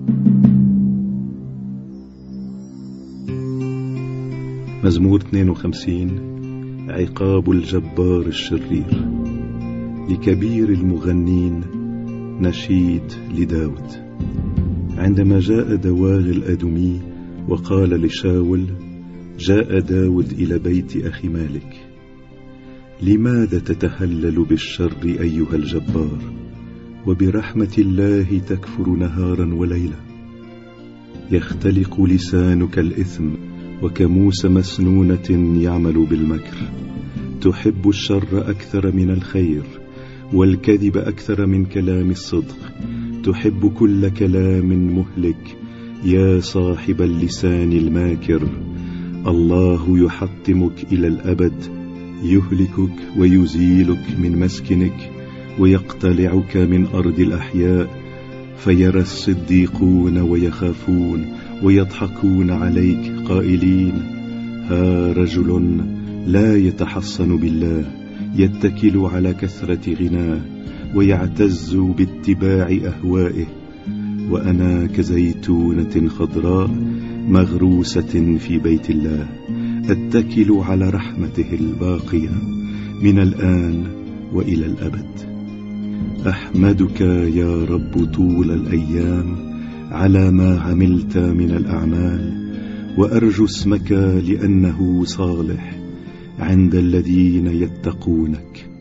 مزمور 52. عقاب الجبار الشرير. لكبير المغنين نشيد لداود. عندما جاء دواغ الأدمي وقال لشاول: جاء داود إلى بيت أخي مالك. لماذا تتهلل بالشر أيها الجبار، وبرحمة الله تكفر نهارا وليلا؟ يختلق لسانك الإثم، وكموس مسنونة يعمل بالمكر. تحب الشر أكثر من الخير، والكذب أكثر من كلام الصدق. تحب كل كلام مهلك يا صاحب اللسان الماكر. الله يحطمك إلى الأبد، يهلكك ويزيلك من مسكنك، ويقتلعك من أرض الأحياء. فيرى الصديقون ويخافون، ويضحكون عليك قائلين: ها رجل لا يتحصن بالله، يتكل على كثرة غناه، ويعتز باتباع أهوائه. وأنا كزيتونة خضراء مغروسة في بيت الله، أتكل على رحمته الباقية من الآن وإلى الأبد. أحمدك يا رب طول الأيام على ما عملت من الأعمال، وأرجو اسمك لأنه صالح عند الذين يتقونك.